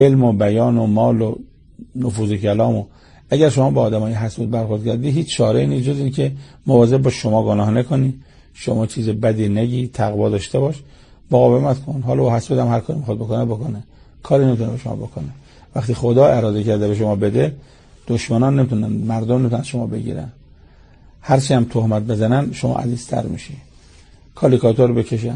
علم و بیان و مال و نفوذ کلام و اگر شما با آدمای حسود برخورد کردی هیچ چاره‌ای نیست جز این که مواظب باش شما گناه نکنی، شما چیز بدی نگی، تقوا داشته باش، مقاومت کن. حالا حسود هم هر کاری میخواد بکنه کاری نمیتونه به شما بکنه. وقتی خدا اراده کرده به شما بده، دشمنان نمیتونن، مردم نمیتونن شما بگیرن. هرچی هم تهمت بزنن شما عزیزتر میشی. کالیکاتور بکشن.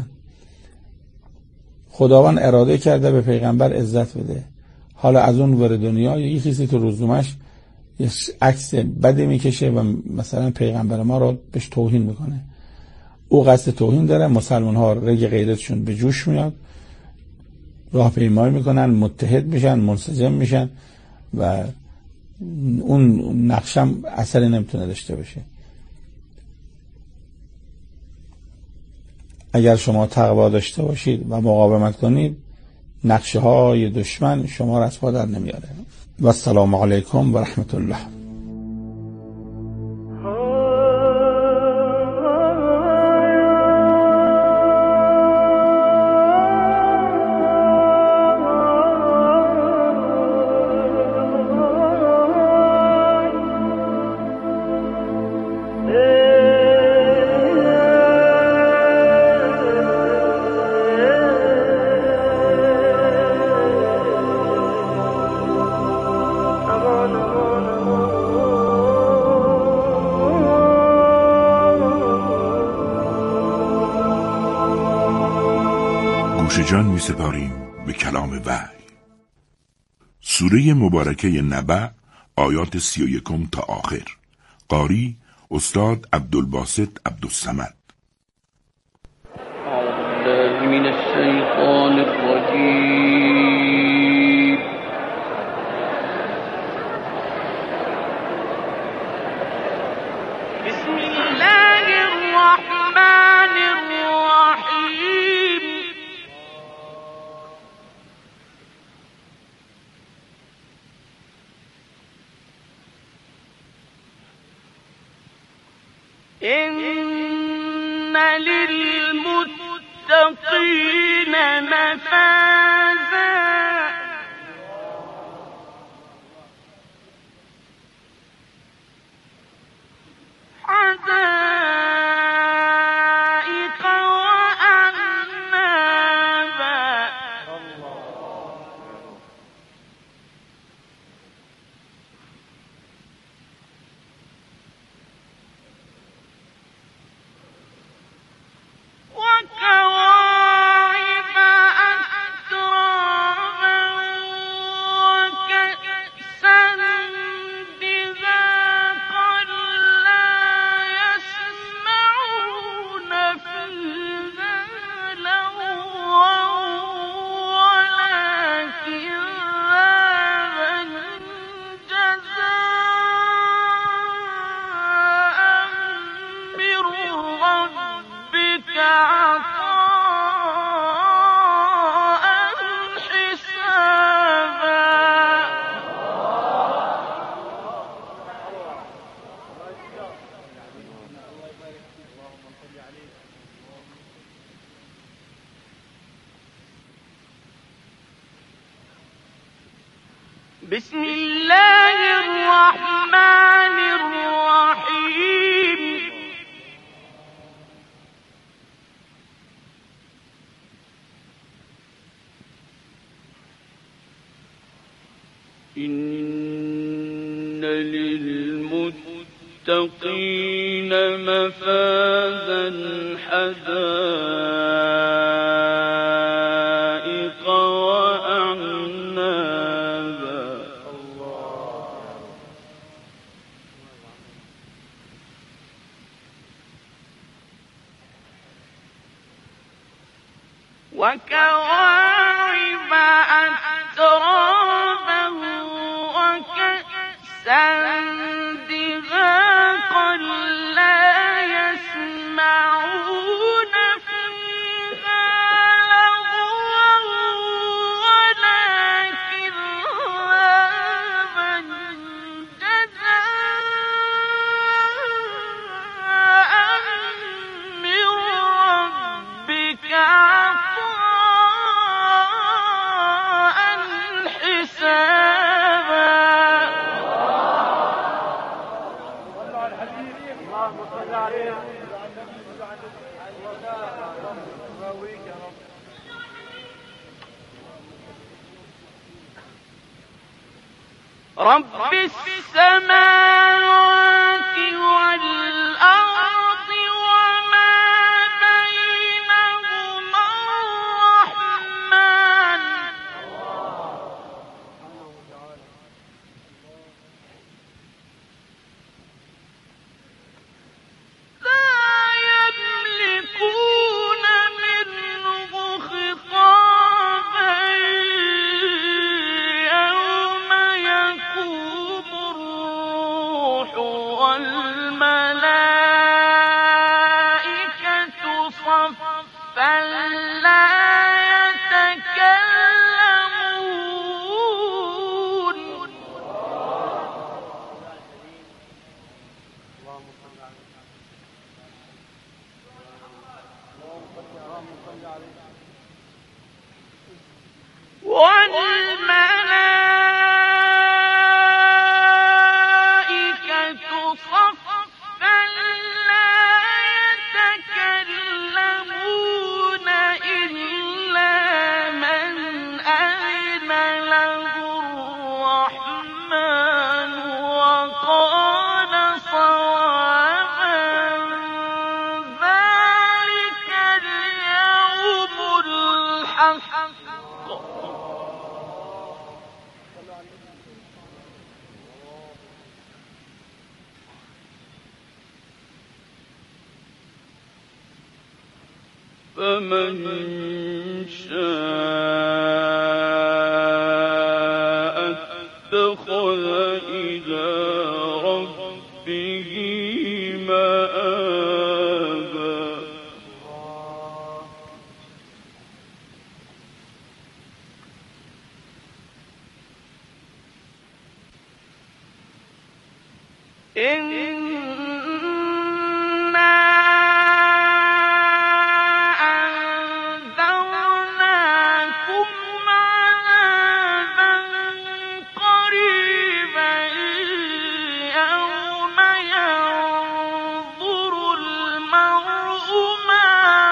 خداوند اراده کرده به پیغمبر عزت بده. حالا از اون ور دنیا یه کسی تو رزومش یه عکس بدی میکشه و مثلا پیغمبر ما رو بهش توهین میکنه. او قصد توهین داره، مسلمان ها رگ غیرتشون به جوش میاد، راهپیمایی میکنن، متحد میشن، منسجم میشن و اون نقشم اثری نمیتونه داشته باشه. اگر شما تقوا داشته باشید و مقاومت کنید، نقشه های دشمن شما را از پا در نمیاره. و السلام علیکم و رحمت الله. گوش جان می سپاریم به کلام وحی. سوره مبارکه نبع، آیات 31 تا آخر. قاری استاد عبدالباسط عبدالصمد. اعوذ بالله من الشیطان الرجیم. بسم الله الرحمن الرحیم. إن للمتقين مفازا حدائق وأعنابا وكواعب أترابا وكأسا دهاقا لا يسمعون فيها لغوا ولا كذابا جزاء من ربك عطاء حسابا. بسم الله الرحمن الرحيم. إن للمتقين مفازا حدائق وأعنابا وكواعب أترابا وكأسا دهاقا لا يسمعون فيها لغوا ولا كذابا جزاء من ربك عطاء حسابا. حسابا. رب السماوات والأرض وما بينهما الرحمن لا يملكون منه خطابا يوم يقوم الروح والملائكة صفا لا يتكلمون والملائكة صفا لا يتكلمون إلا من أذن له الرحمن وقال صوابا. ذلك اليوم الحق. فمن شاء اتخذ إلى ربه مآبا. إنا أنذرناكم عذابا قريبا يوم ينظر المرء ما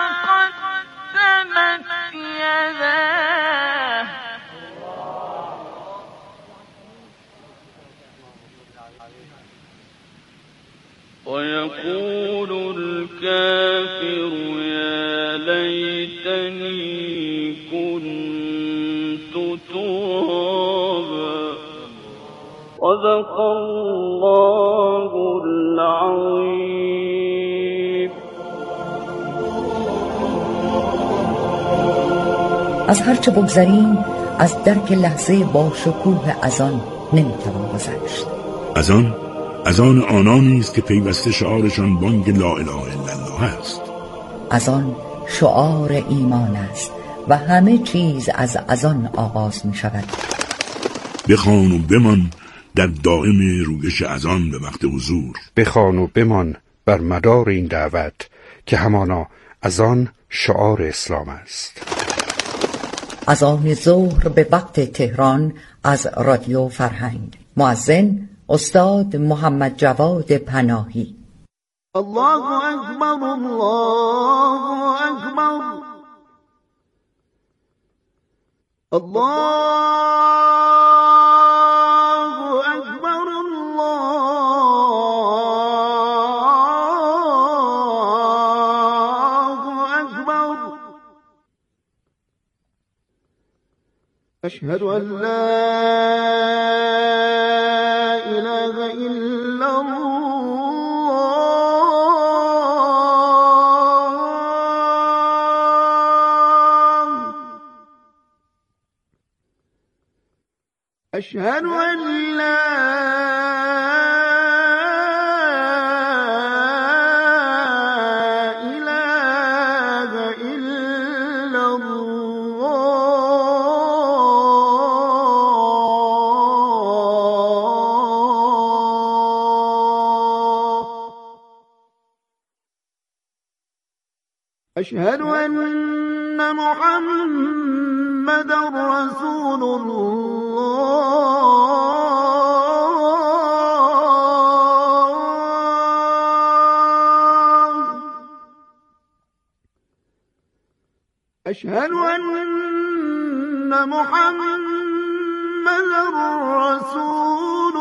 قدمت يداه ويقول الكافر يا ليتني كنت ترابا. صدق الله العظيم. از هرچه بگذریم از درک لحظه با شکوه اذان نمیتوان گذشت. اذان آنانی است که پیوسته شعارشان بانگ لا اله الا الله است. اذان شعار ایمان است و همه چیز از اذان آغاز می شود. بخوان و بمان در دائم رویش اذان به وقت حضور. بخوان و بمان بر مدار این دعوت که همانا اذان شعار اسلام است. اذان ظهر به وقت تهران از رادیو فرهنگ. مؤذن استاد محمد جواد پناهی. الله اکبر الله اکبر الله اکبر الله اکبر. اشهد ان لا اله الا الله. اشهد ان لا اله الا الله. اشهد ان محمدا رسول الله. أشهد أن محمدا رسول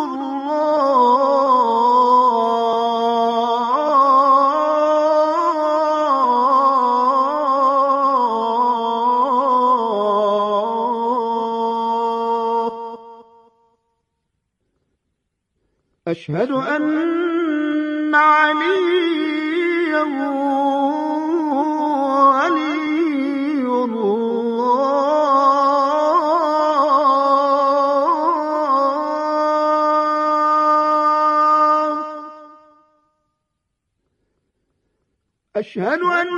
الله. أشهد أن عليا ولي الله. أشهد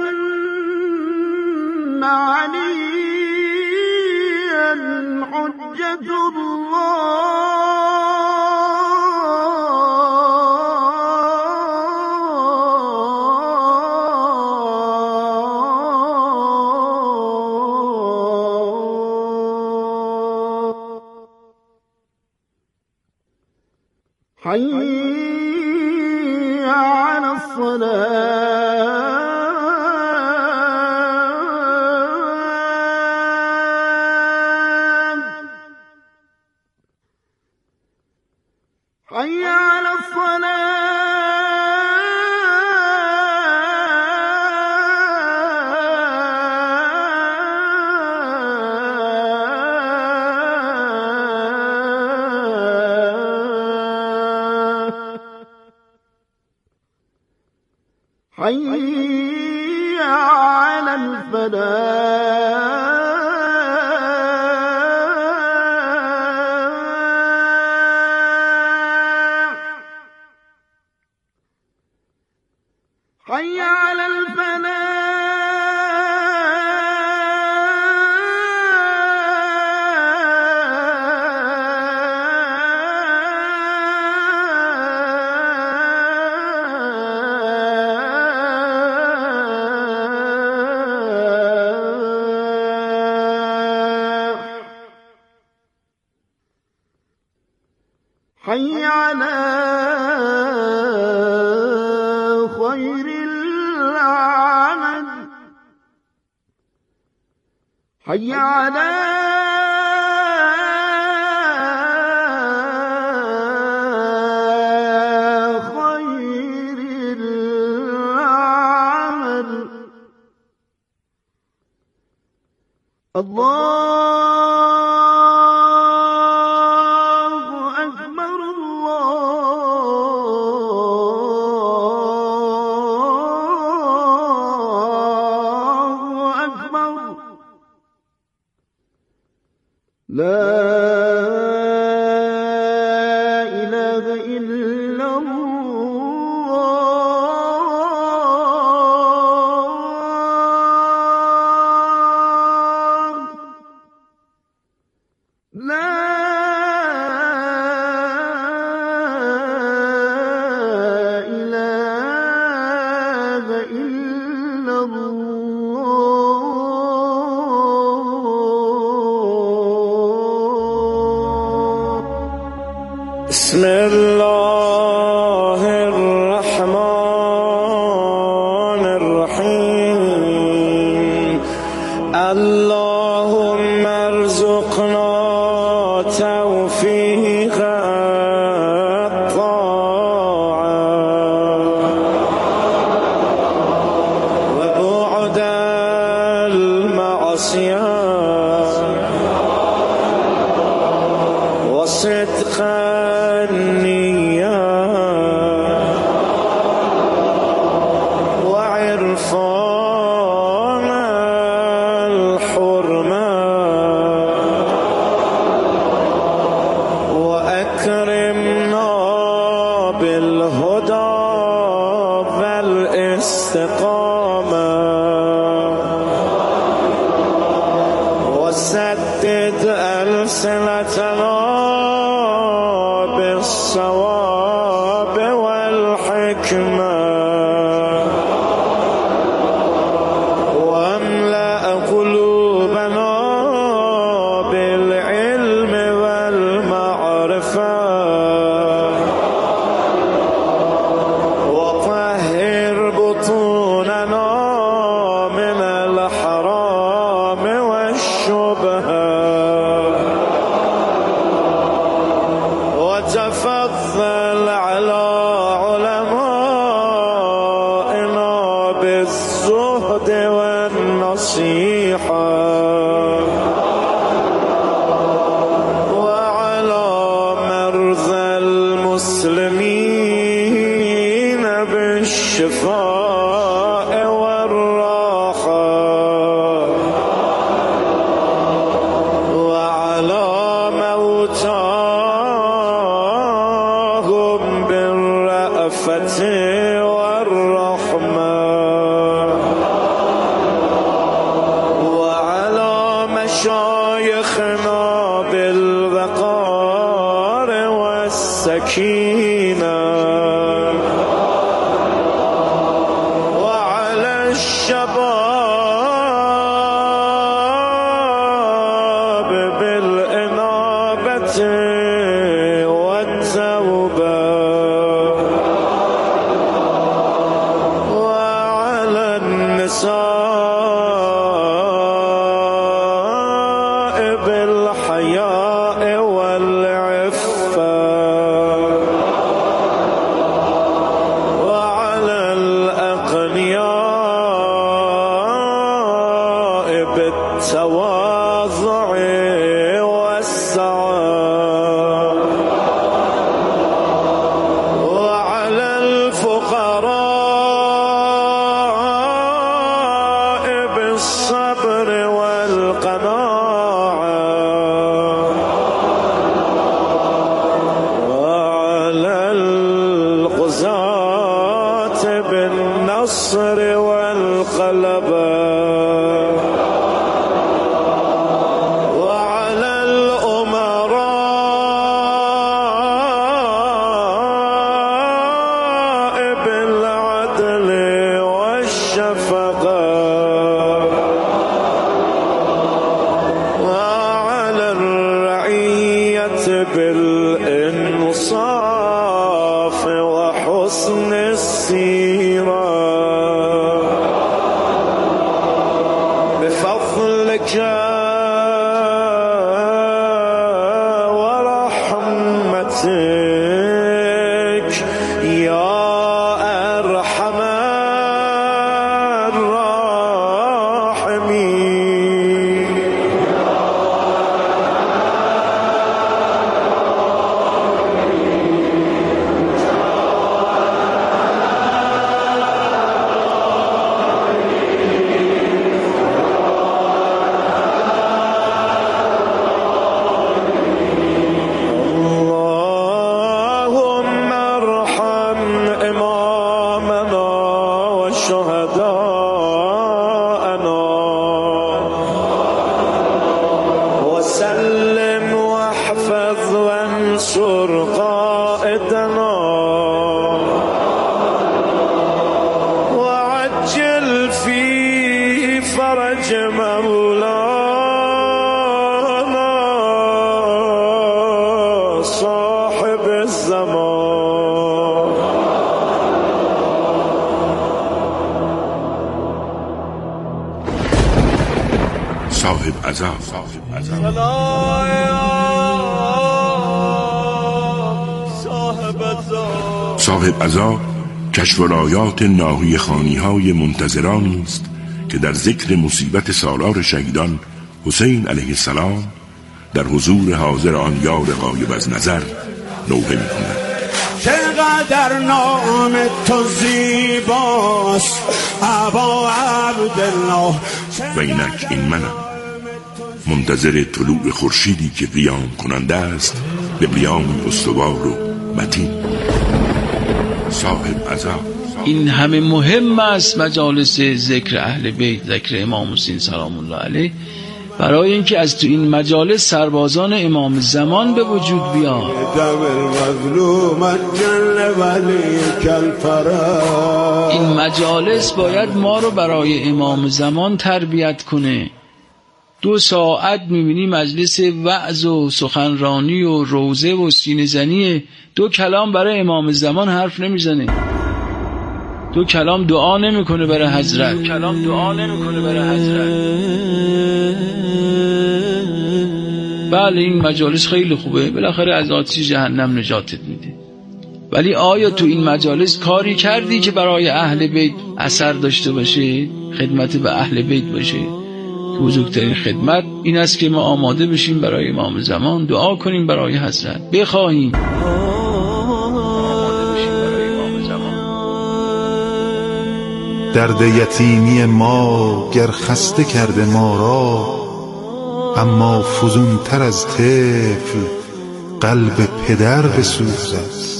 أن عليا حجة الله. حي على الصلاة. حي على الصلاة. حي على الفلاح. حي على الفلاح. حي على خير العمل. حي على خير العمل. الله أكبر الله أكبر. لا إله إلا الله. لا إله إلا الله. بسم الله الرحمن الرحيم. اللهم ارزقنا توفيق الطاعة وبعد المعصية وصدق النية وعرفان الحرمة وأكرمنا بالهدى والاستقامة وسدد ألسنتنا بالصواب والحكمة واملأ قلوبنا بالعلم والمعرفة وطهر بطوننا من الحرام وتفضل على علمائنا بالزهد والنصيحة وعلى مرضى المسلمين بالشفاء والراحة وعلى موتاهم بالرأفة والرحمة وعلى مشايخنا بالوقار والسكينة وعلى الشباب بالإنابة والتوبة وعلى النساء بالحياء والعفة وعلى الأغنياء بالتواضع والسعة وعلى الفقراء بالصبر والقناعة وعلى الغزاة بالنصر والغلبة وعلى الأمراء بالعدل والشفقة وعلى الرعية بالإنصاف وحسن السيرة بفضلك ورحمتك يا أرحم الراحمين. اللهم ارحم إمامنا وشهداءنا وسلم واحفظ وانصر قائدنا وعجل في فرج مولانا صاحب الزمان. صاحب عزا. صاحب عزا کشف الآیات ناحیه خوانی‌های منتظرانی است که در ذکر مصیبت سالار شهیدان حسین علیه السلام در حضور حاضر آن یار غایب از نظر نوحه می‌کنند. چقدر نام تو زیباست ابا عبدالله. و اینک این منم، منتظر طلوع خورشیدی که قیام کننده است به قیام استوار و متین. صاحب عزا. این همه مهم است مجالس ذکر اهل بیت، ذکر امام حسین سلام الله علیه، برای اینکه از تو این مجالس سربازان امام زمان به وجود بیاد. این مجالس باید ما رو برای امام زمان تربیت کنه. 2 ساعت میبینی مجلس وعظ و سخنرانی و روزه و سینه زنی، 2 کلام برای امام زمان حرف نمیزنه، 2 کلام دعا نمیکنه برای حضرت، بله این مجالس خیلی خوبه، بالاخره از آتش جهنم نجاتت میده، ولی آیا تو این مجالس کاری کردی که برای اهل بیت اثر داشته باشه، خدمت به اهل بیت باشه؟ بزرگترین خدمت این است که ما آماده بشیم برای امام زمان، دعا کنیم برای حضرت، بخواهیم درد یتیمی ما گر خسته کرده ما را، اما فزونتر از طفل قلب پدر بسوزد.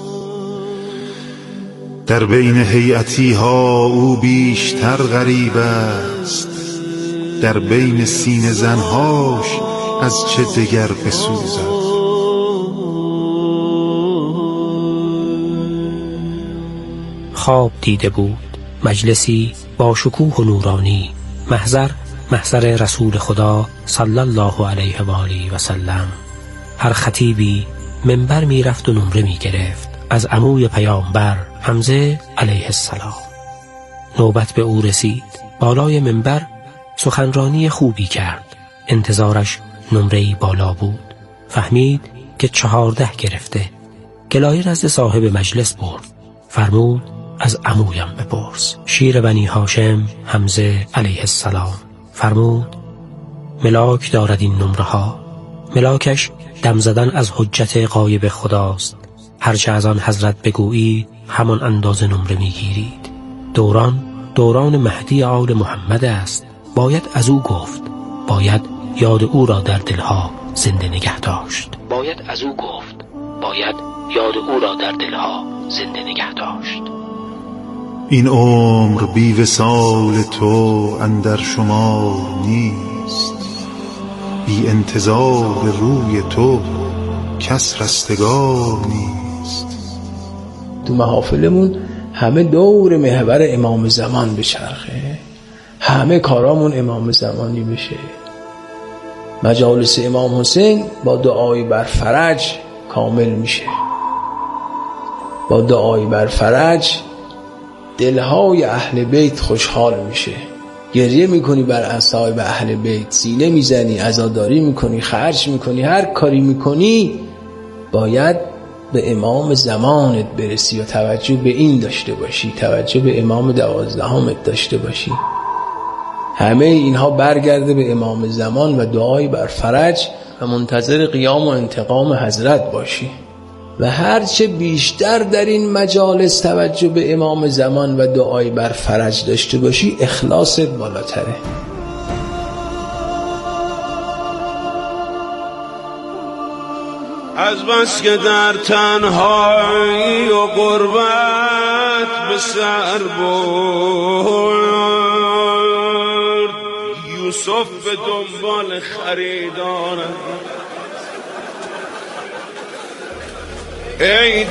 در بین هیئتی ها او بیشتر غریب است، در بین سینه زنهاش از چه دگر بسوزد. خواب دیده بود مجلسی با شکوه و نورانی، محضر رسول خدا صلی الله علیه و آله و سلم. هر خطیبی منبر می رفت و نمره می گرفت از عموی پیامبر حمزه علیه السلام. نوبت به او رسید، بالای منبر سخنرانی خوبی کرد، انتظارش نمره‌ای بالا بود. فهمید که 14 گرفته، گلایه نزد صاحب مجلس برد، فرمود از عمویم بپرس، شیر بنی هاشم حمزه علیه السلام. فرمود ملاک دارد این نمره ها، ملاکش دم زدن از حجت غایب خداست، هرچه از آن حضرت بگویی همان اندازه نمره میگیرید. دوران مهدی آل محمد است، باید از او گفت، باید یاد او را در دلها زنده نگه داشت. این عمر بی وصال تو اندر شمار نیست، بی انتظار روی تو کس رستگار نیست. تو محافلمون همه دور محور امام زمان بچرخه، همه کارامون امام زمانی بشه. مجالس امام حسین با دعای بر فرج کامل میشه، با دعای بر فرج دلهای اهل بیت خوشحال میشه. گریه میکنی بر اصحاب اهل بیت، سینه میزنی، عزاداری میکنی، خرج میکنی، هر کاری میکنی باید به امام زمانت برسی و توجه به این داشته باشی، توجه به امام 12 داشته باشی. همه اینها برگرده به امام زمان و دعای بر فرج و منتظر قیام و انتقام حضرت باشی. و هرچه بیشتر در این مجالس توجه به امام زمان و دعای بر فرج داشته باشی، اخلاصت بالاتره. از بس که در تنهایی و غربت به سر برد، یوسف به دنبال خریدارم. ای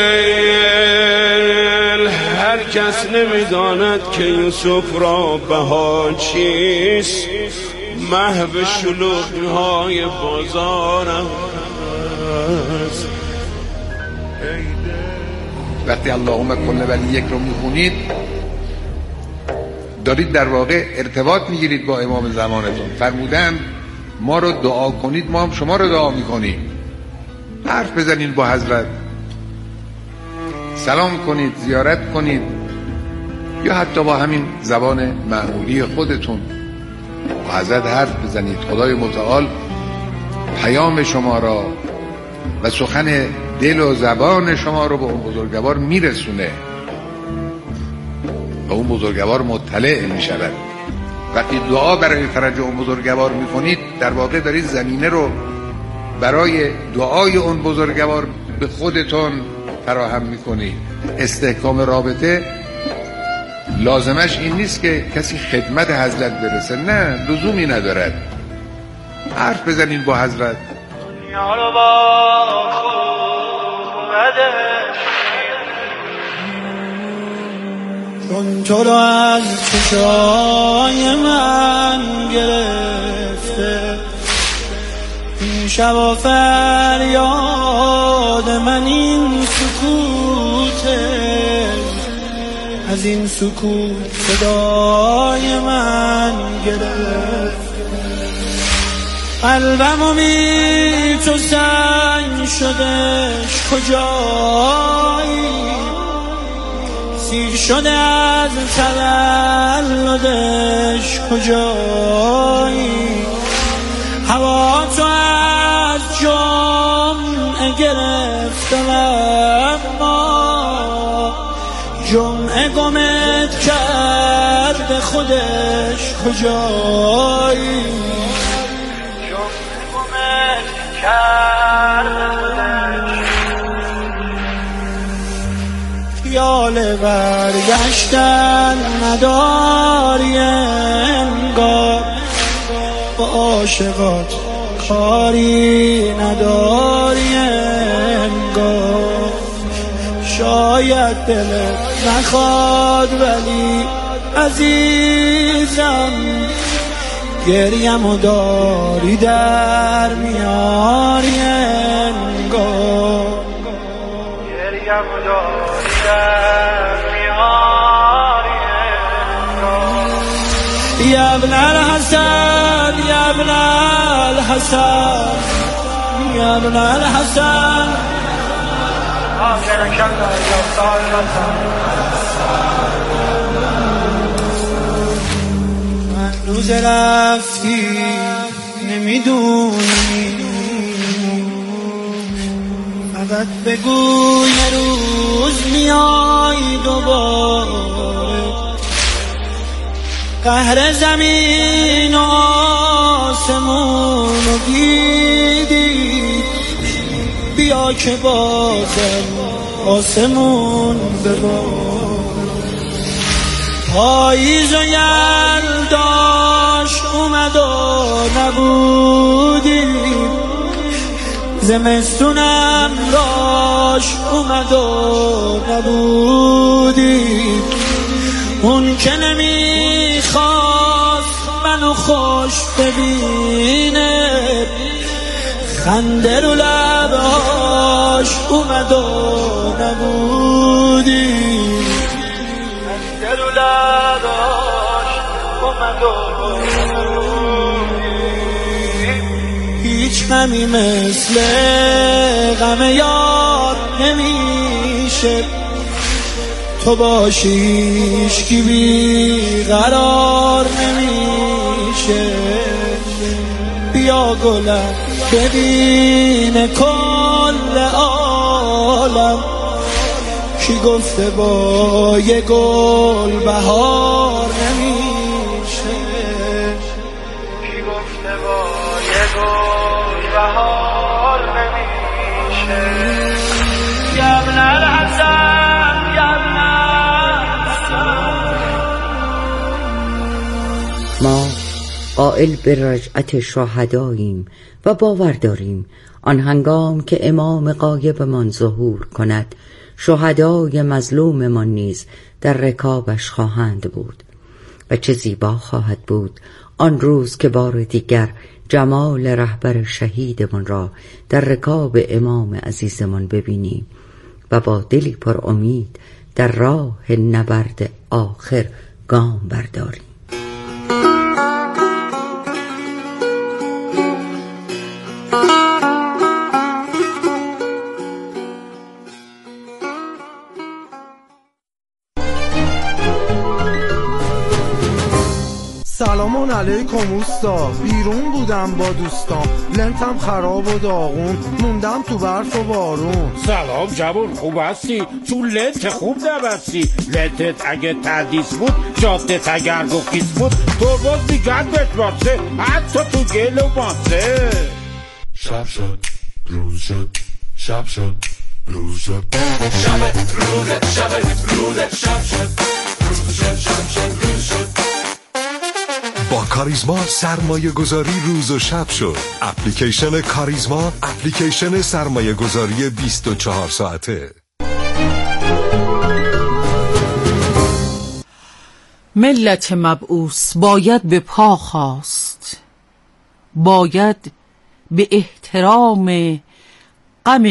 دل هر کس نمیداند که یوسف را بها چیست، محو شلوغی های بازارم. وقتی اللهم کل ولی یک رو میخونید دارید در واقع ارتباط میگیرید با امام زمانتون. فرمودن ما رو دعا کنید، ما هم شما رو دعا میکنیم. حرف بزنید با حضرت، سلام کنید، زیارت کنید، یا حتی با همین زبان معمولی خودتون با حضرت حرف بزنید. خدای متعال پیام شما را و سخن دل و زبان شما رو به اون بزرگوار میرسونه و اون بزرگوار مطلع میشود. وقتی دعا برای فرج اون بزرگوار میکنید در واقع دارید زمینه رو برای دعای اون بزرگوار به خودتون فراهم میکنید. استحکام رابطه لازمش این نیست که کسی خدمت حضرت برسه، نه، لزومی ندارد. حرف بزنید با حضرت. چون تو رو از چشای من گرفته، این شب و فریاد من این سکوته، از این سکوت صدای من گرفته. قلبمو بی تو سنگ شدش کجایی، سیر شده از تولدش کجایی، هوا تو از جمعه گرفته اما جمعه گمت کرده خودش کجایی، جمعه گمت کرده خودش. خیال برگشتن نداری انگار، با عاشقات کاری نداری انگار، شاید دلت نخواد ولی عزیزم گریه‌مو داری در میاری انگار، گریه‌مو داری در میاری انگار. یا ابن الحسن یا ابن الحسن یا ابن الحسن من روز رفتی نمیدونی، فقط بگو یه روز میای دوباره، قهر زمین و آسمون رو دیدی، بیا که بازم آسمون ببار. پاییز و یلداش اومد و نبودی، زمستونم راش اومد و نبودی، اون که نمیخواست منو خوش ببینه، خنده رو لباش اومد و نبودی، خنده رو لباش اومد و نبودی. هیچ غمی مثل غم یار نمیشه، تو باشیش کی بی قرار نمیشه. بیا گلم ببین کل عالم، کی گفته با یه گل بهار نمیشه، کی گفته با یه گل بهار نمیشه. یا ابن الحسن یا ابن الحسن. ما قائل به رجعت شهداییم و باور داریم آن هنگام که امام غایبمان ظهور کند، شهدای مظلوممان نیز در رکابش خواهند بود. و چه زیبا خواهد بود آن روز که بار دیگر جمال رهبر شهیدمان را در رکاب امام عزیزمان ببینیم و با دلی پر امید در راه نبرد آخر گام برداریم. سلام علیکم اوستا، بیرون بودم با دوستام، لنتم خراب و داغون، موندم تو برف و بارون. سلام جوون، خوب هستی؟ تو لنت خوب نبستی، لنتت اگه تردیس بود، جادت اگر گفیس بود، تو باز دیگر بتواسه، حتی تو گل و ماسه. شب شد روز شد، شب شد روز شد، شب روزه شب روزه، شب شد روز شد، شب شد روز شد. با کاریزما سرمایه گذاری روز و شب شد. اپلیکیشن کاریزما، اپلیکیشن سرمایه گذاری 24 ساعته. ملت مبعوث باید به پا خاست، باید به احترام غم